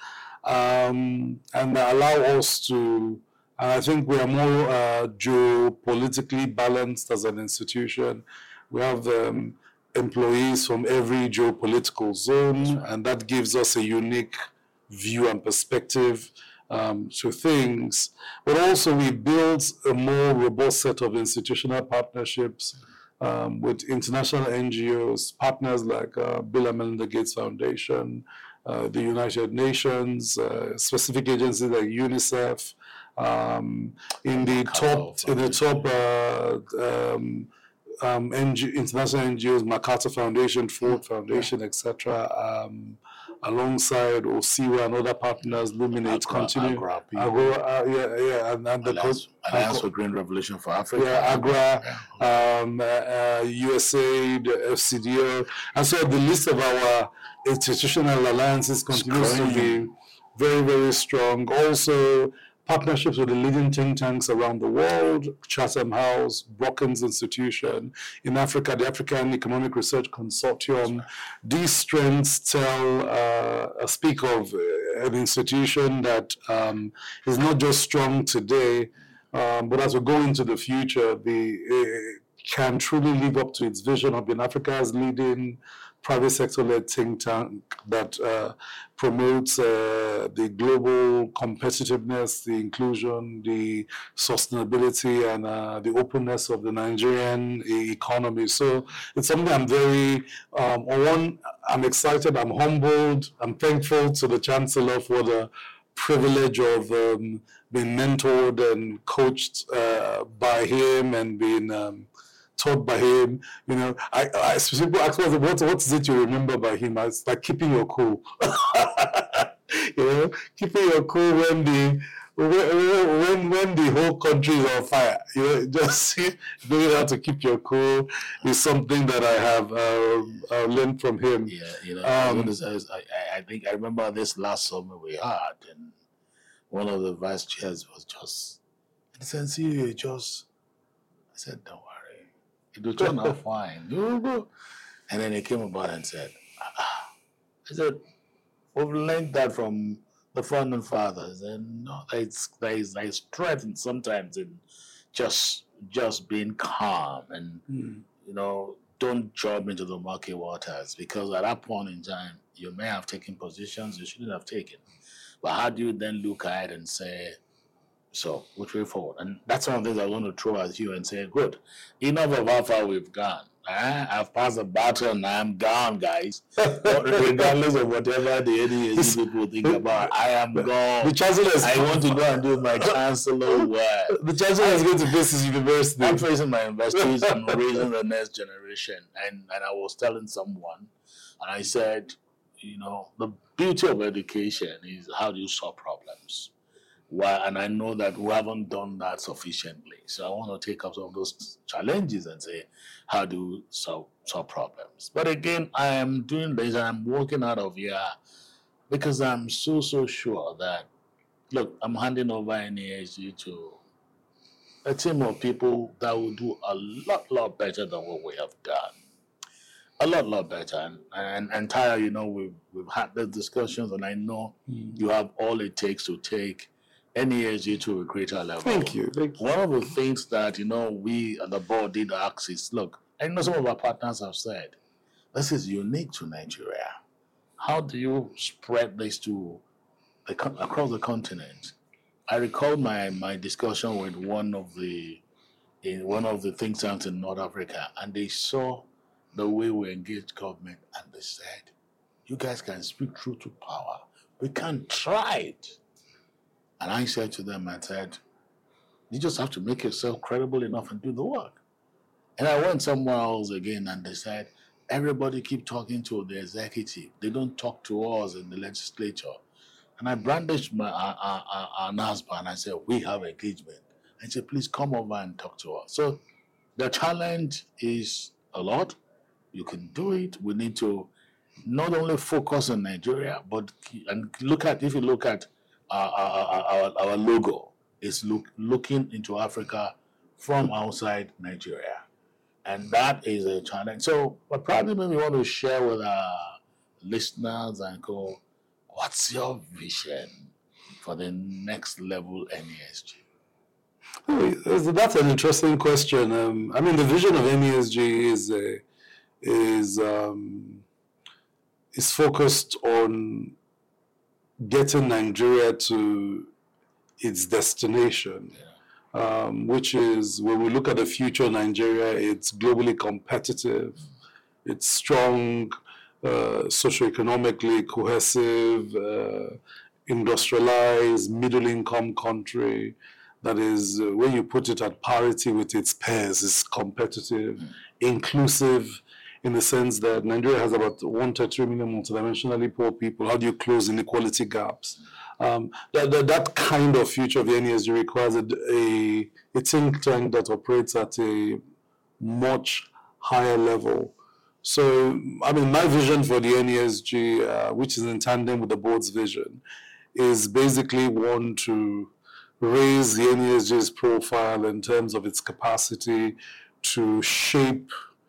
um, and allow us to, and I think we are more uh, geopolitically balanced as an institution. We have um, employees from every geopolitical zone, and that gives us a unique view and perspective Um, to things, but also we built a more robust set of institutional partnerships um, with international N G Os, partners like uh, Bill and Melinda Gates Foundation, uh, the United Nations, uh, specific agencies like UNICEF, um, in the top, in the top uh, um, um, N G, international N G Os, MacArthur Foundation, Ford Foundation, et cetera. Um, alongside O S I W A and other partners, Luminate, Agra, continue. Agra, Agra, uh, yeah, yeah, and, and the Alliance, Alliance for Green Revolution for Africa. Yeah, Agra, um, uh, uh, U S A, the F C D O, and so the list of our institutional alliances continues to be very, very strong. Also, partnerships with the leading think tanks around the world, Chatham House, Brookings Institution. In Africa, the African Economic Research Consortium. These strengths tell, uh, speak of an institution that um, is not just strong today, um, but as we go into the future, the, uh, can truly live up to its vision of being Africa's leading private sector-led think tank that uh, promotes uh, the global competitiveness, the inclusion, the sustainability, and uh, the openness of the Nigerian economy. So it's something I'm very, um, on one, I'm excited, I'm humbled, I'm thankful to the Chancellor for the privilege of um, being mentored and coached uh, by him and being um, taught by him. You know, I, I people ask me, what, what is it you remember by him? It's like keeping your cool. You know, keeping your cool when the when when the whole country is on fire. You know, just knowing how to keep your cool is something that I have uh, uh, learned from him. Yeah, you know, Um, I, I think I remember this last summer we had, and one of the vice chairs was just, in sense, you just, I said, don't worry, it will turn out fine. And then he came about and said, ah. I said, we've learned that from the founding fathers, and no, it's there is there is strength in sometimes in just just being calm and mm. you know, don't jump into the murky waters, because at that point in time you may have taken positions you shouldn't have taken. But how do you then look at it and say, so which way forward? And that's one of the things I want to throw at you and say, good, enough of how far we've gone. Uh, I've passed the baton, I'm gone, guys. Regardless of whatever the N E S G people think about, I am gone. The chancellor is I want to go and do my chancellor work. The chancellor is going to face his university. I'm facing my universities, I'm raising the next generation. And, and I was telling someone, and I said, you know, the beauty of education is how do you solve problems. Why, and I know that we haven't done that sufficiently. So I want to take up some of those challenges and say, how do you solve, solve problems? But again, I am doing this and I'm working out of here because I'm so, so sure that, look, I'm handing over N E S G to a team of people that will do a lot, lot better than what we have done. A lot, lot better. And, and, and Taya, you know, we've, we've had the discussions and I know mm. you have all it takes to take N E S G to a greater level. Thank you. Thank you. One of the things that, you know, we at the board did ask is, look, I know some of our partners have said, this is unique to Nigeria. How do you spread this to the, across the continent? I recall my, my discussion with one of the in one of the think tanks in North Africa, and they saw the way we engage government, and they said, you guys can speak truth to power. We can try it. And I said to them, I said, you just have to make yourself credible enough and do the work. And I went somewhere else again, and they said, everybody keep talking to the executive. They don't talk to us in the legislature. And I brandished my uh, uh, uh, uh, N A S B A, and I said, we have engagement. And he said, please come over and talk to us. So the challenge is a lot. You can do it. We need to not only focus on Nigeria, but and look at, if you look at Our, our, our, our logo is look, looking into Africa from outside Nigeria. And that is a challenge. So, but probably maybe want to share with our listeners and go, what's your vision for the next level N E S G? Oh, that's an interesting question. Um, I mean, the vision of N E S G is uh, is um, is focused on getting Nigeria to its destination, yeah. um, which is, when we look at the future of Nigeria, it's globally competitive, it's strong, uh, socioeconomically cohesive, uh, industrialized, middle-income country that is, uh, when you put it at parity with its peers, is competitive, mm. inclusive, in the sense that Nigeria has about one point three million multidimensionally poor people. How do you close inequality gaps? Um, that, that, that kind of future of the N E S G requires a, a, a think tank that operates at a much higher level. So, I mean, my vision for the N E S G, uh, which is in tandem with the board's vision, is basically one to raise the N E S G's profile in terms of its capacity to shape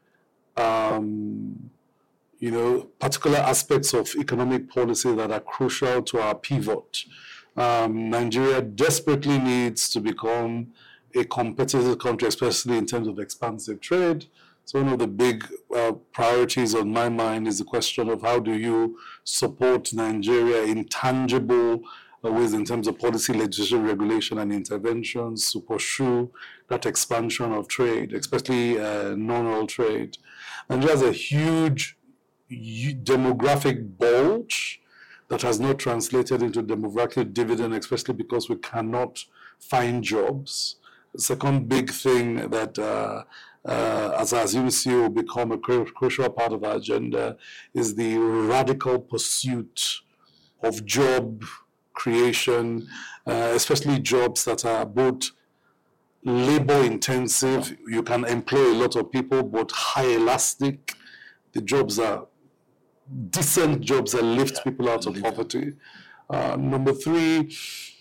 Um, you know, particular aspects of economic policy that are crucial to our pivot. Um, Nigeria desperately needs to become a competitive country, especially in terms of expansive trade. So one of the big uh, priorities on my mind is the question of how do you support Nigeria in tangible ways in terms of policy, legislation, regulation, and interventions to pursue that expansion of trade, especially uh, non-oil trade. Nigeria has a huge demographic bulge that has not translated into demographic dividend, especially because we cannot find jobs. The second big thing that, uh, uh, as I assume C E O will become a crucial part of our agenda, is the radical pursuit of job creation, uh, especially jobs that are both labor intensive. You can employ a lot of people, but high elastic. The jobs are decent jobs that lift yeah, people out of poverty. Uh, number three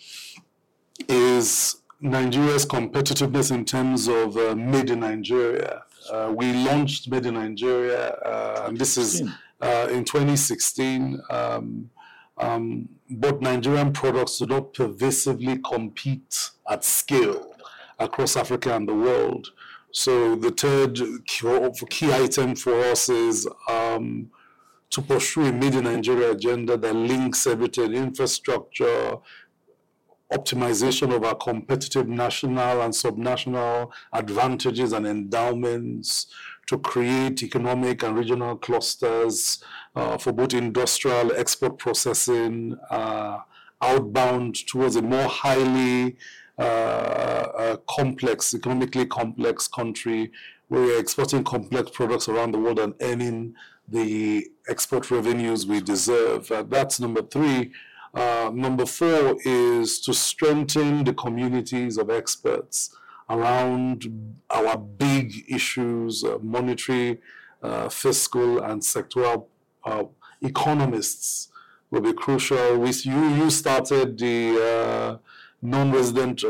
is Nigeria's competitiveness in terms of uh, made in Nigeria. Uh, we launched Made in Nigeria, uh, and this is uh, in twenty sixteen. Um, um, but Nigerian products do not pervasively compete at scale across Africa and the world. So the third key, key item for us is um, to pursue a Made in Nigeria agenda that links everything: infrastructure, optimization of our competitive national and subnational advantages and endowments, to create economic and regional clusters uh, for both industrial, export processing, uh, outbound towards a more highly uh, uh, complex, economically complex country we're exporting complex products around the world and earning the export revenues we deserve. Uh, that's number three. Uh, number four is to strengthen the communities of experts around our big issues, uh, monetary, uh, fiscal, and sectoral uh, economists will be crucial. We, you, you started the uh, non-resident uh,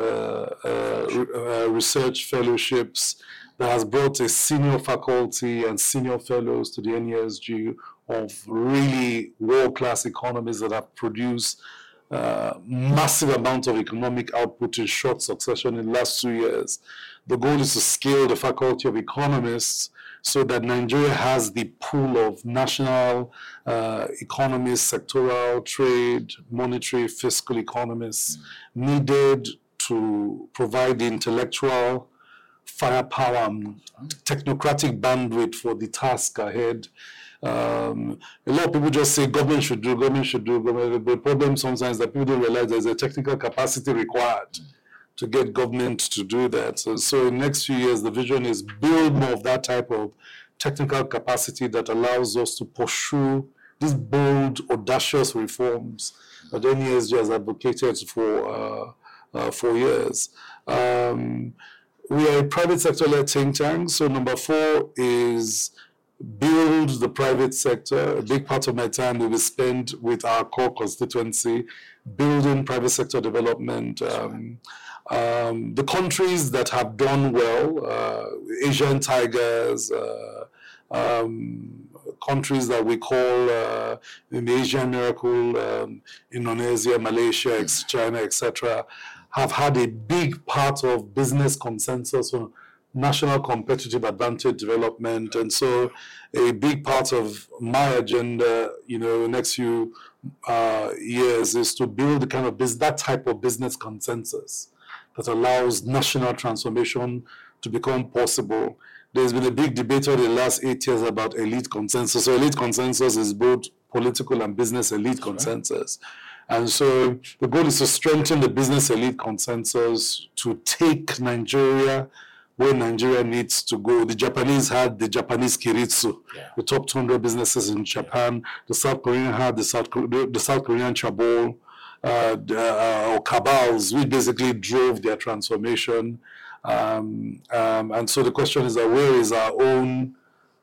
uh, uh, research fellowships that has brought a senior faculty and senior fellows to the N E S G of really world-class economists that have produced uh, massive amount of economic output in short succession in the last two years. The goal is to scale the faculty of economists so that Nigeria has the pool of national uh, economists, sectoral, trade, monetary, fiscal economists mm. needed to provide the intellectual firepower and technocratic bandwidth for the task ahead. Um, a lot of people just say government should do, government should do, government. The problem sometimes is that people don't realize there's a technical capacity required mm. to get government to do that. So, so in the next few years, the vision is build more of that type of technical capacity that allows us to pursue these bold, audacious reforms that N E S G has advocated for uh, uh, for years. Um, we are a private sector-led think tank, so number four is build the private sector. A big part of my time will be spent with our core constituency, building private sector development. Um, um, the countries that have done well, uh, Asian tigers, uh, um, countries that we call uh, in the Asian Miracle, um, Indonesia, Malaysia, China, et cetera, have had a big part of business consensus on national competitive advantage development. And so a big part of my agenda, you know, next few uh, years is to build the kind of business, that type of business consensus that allows national transformation to become possible. There's been a big debate over the last eight years about elite consensus. So elite consensus is both political and business elite consensus. And so the goal is to strengthen the business elite consensus to take Nigeria where Nigeria needs to go. The Japanese had the Japanese Kiritsu, yeah. the top two hundred businesses in Japan. Yeah. The South Korean had the South, the South Korean Chaebol, uh, uh, or cabals, which basically drove their transformation. Um, um, and so the question is that where is our own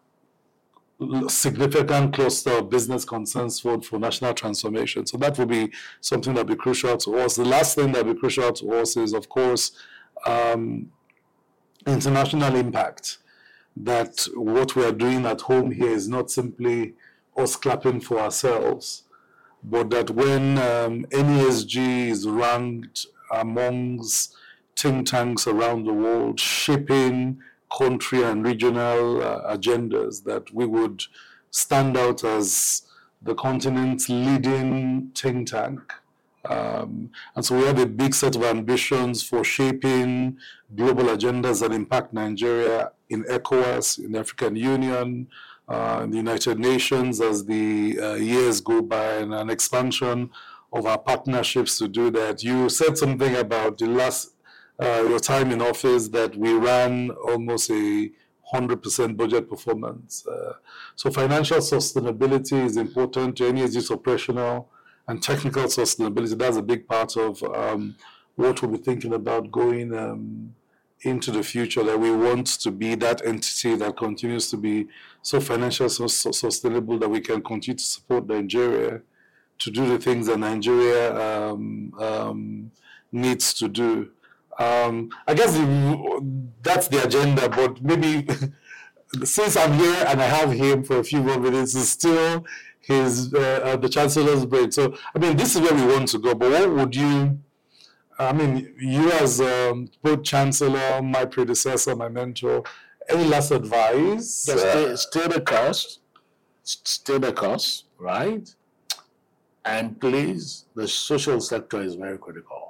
significant cluster of business concerns for, for national transformation? So that will be something that will be crucial to us. The last thing that will be crucial to us is, of course, um, international impact. That what we are doing at home here is not simply us clapping for ourselves, but that when um, N E S G is ranked amongst think tanks around the world, shaping country and regional uh, agendas, that we would stand out as the continent's leading think tank. Um, and so we have a big set of ambitions for shaping global agendas that impact Nigeria in ECOWAS, in the African Union, uh, in the United Nations as the uh, years go by, and an expansion of our partnerships to do that. You said something about the last Uh, your time in office, that we ran almost a one hundred percent budget performance. Uh, so financial sustainability is important. N E S G's operational and technical sustainability, that's a big part of um, what we'll be thinking about going um, into the future, that we want to be that entity that continues to be so financially so, so sustainable that we can continue to support Nigeria to do the things that Nigeria um, um, needs to do. Um, I guess that's the agenda, but maybe since I'm here and I have him for a few more minutes, it's still his uh, uh, the Chancellor's break. So, I mean, this is where we want to go, but what would you, I mean, you as um, both Chancellor, my predecessor, my mentor, any last advice? Just stay, stay the course, stay the course, right? And please, the social sector is very critical.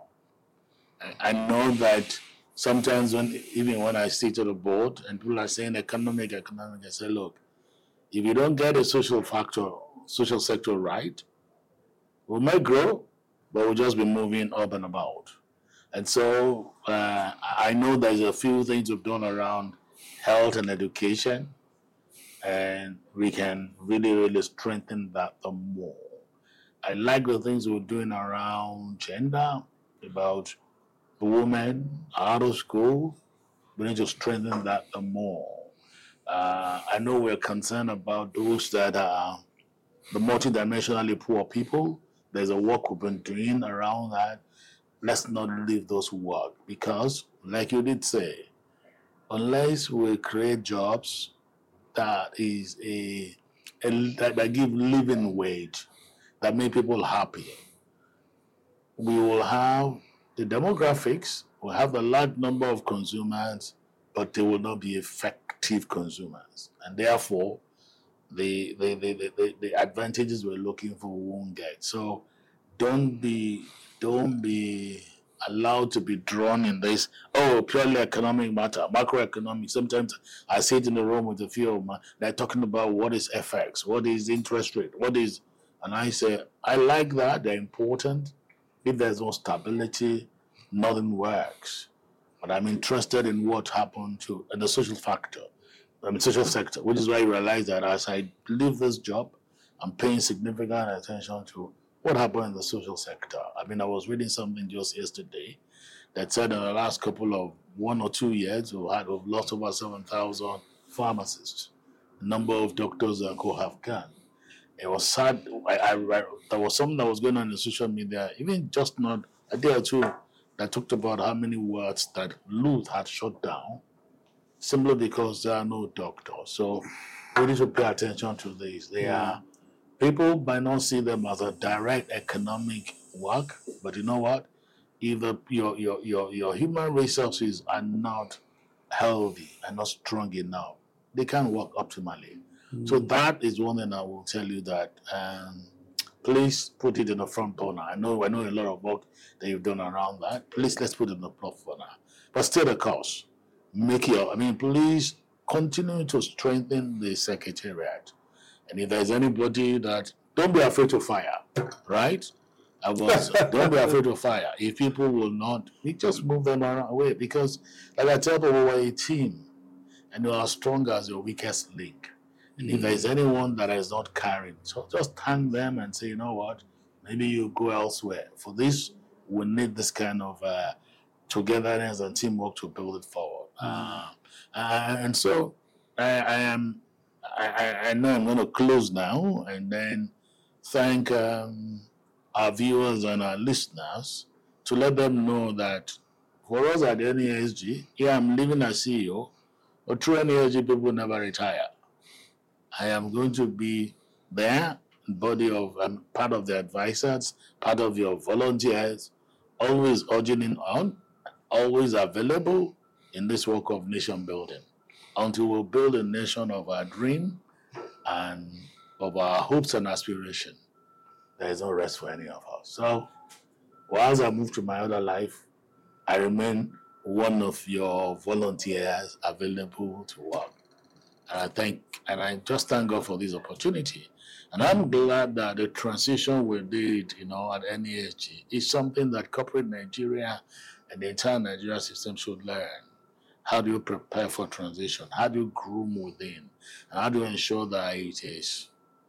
I know that sometimes when, even when I sit to the board and people are saying economic, economic, I say, look, if you don't get a social factor, social sector right, we might grow, but we'll just be moving up and about. And so uh, I know there's a few things we've done around health and education, and we can really, really strengthen that the more. I like the things we're doing around gender, about the women out of school. We need to strengthen that the more. Uh, I know we're concerned about those that are the multidimensionally poor people. There's a work we've been doing around that. Let's not leave those work because, like you did say, unless we create jobs that is a, a that, that give living wage, that make people happy, we will have the demographics, we'll have a large number of consumers, but they will not be effective consumers. And therefore, the the, the, the, the, the advantages we're looking for won't get. So don't be don't be allowed to be drawn in this, oh, purely economic matter, macroeconomic. Sometimes I sit in the room with a few of my, they're talking about what is F X, what is interest rate, what is, and I say, I like that, they're important. If there's no stability, nothing works. But I'm interested in what happened to in the social factor, I mean social sector, which is why I realize that as I leave this job, I'm paying significant attention to what happened in the social sector. I mean, I was reading something just yesterday that said in the last couple of one or two years, we've had we've lost over seven thousand pharmacists. The number of doctors and co have gone. It was sad. I, I, I, there was something that was going on in social media, even just not a day or two, that talked about how many wards that Luth had shut down simply because there are no doctors. So we need to pay attention to this. They are people might not see them as a direct economic work, but you know what? If the, your, your, your, your human resources are not healthy and not strong enough, they can't work optimally. Mm. So that is one thing I will tell you that um, please put it in the front burner. I know I know a lot of work that you've done around that. Please let's put it in the front burner. But stay the course. Make it up. I mean, please continue to strengthen the secretariat. And if there's anybody that, don't be afraid to fire, right? I was, don't be afraid to fire. If people will not, we just move them away. Because, like I tell people, we're a team. And you are as strong as your weakest link. And mm-hmm. if there's anyone that is not carrying, so just thank them and say, you know what, maybe you go elsewhere. For this, we need this kind of uh, togetherness and teamwork to build it forward. Uh, uh, and so I, I am, I, I know I'm going to close now and then thank um, our viewers and our listeners to let them know that for us at N E S G, here I'm living as C E O, but true N E S G people never retire. I am going to be there, body of, um, part of the advisors, part of your volunteers, always urging on, always available in this work of nation building until we build a nation of our dream and of our hopes and aspiration. There is no rest for any of us. So, whilst I move to my other life, I remain one of your volunteers available to work. And I thank, and I just thank God for this opportunity. And I'm glad that the transition we did, you know, at N E S G is something that corporate Nigeria and the entire Nigeria system should learn. How do you prepare for transition? How do you groom within? And how do you ensure that it is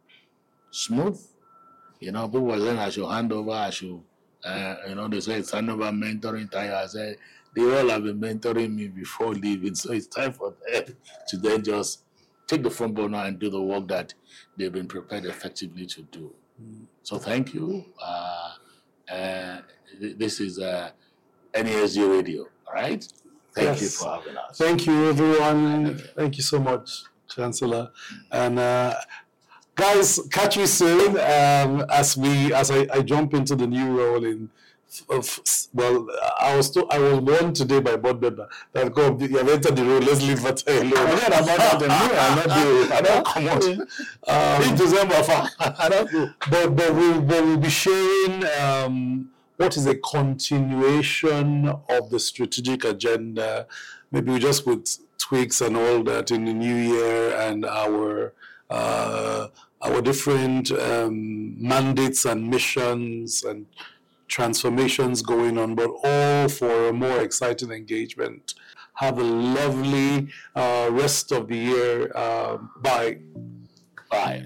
smooth? You know, people were saying I should hand over, I should, uh, you know, they say it's hand over mentoring time. I said, they all have been mentoring me before leaving. So it's time for them to then just take the front burner and do the work that they've been prepared effectively to do. Mm. So thank you. Uh, uh, this is uh, N E S G Radio, all right? Thank yes. you for having us. Thank you, everyone. Okay. Thank you so much, Chancellor. And uh, guys, catch you soon um, as we as I, I jump into the new role in. Of, well, I was to, I was warned today by board member that God, you have entered the role. Let's leave that alone. I heard about that. I not do. I don't come out. Um, in December, I don't know. But but we but we'll be sharing. Um, What is a continuation of the strategic agenda? Maybe we just put tweaks and all that in the new year and our uh, our different um, mandates and missions and transformations going on, but all for a more exciting engagement Have a lovely uh, rest of the year. Uh, bye. Bye.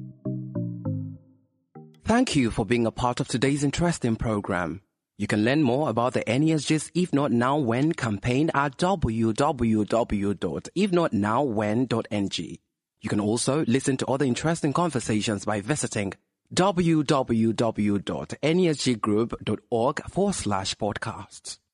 Thank you for being a part of today's interesting program. You can learn more about the N E S G's If Not Now When campaign at w w w dot if not now when dot n g. You can also listen to other interesting conversations by visiting w w w dot n e s g group dot org forward slash podcasts.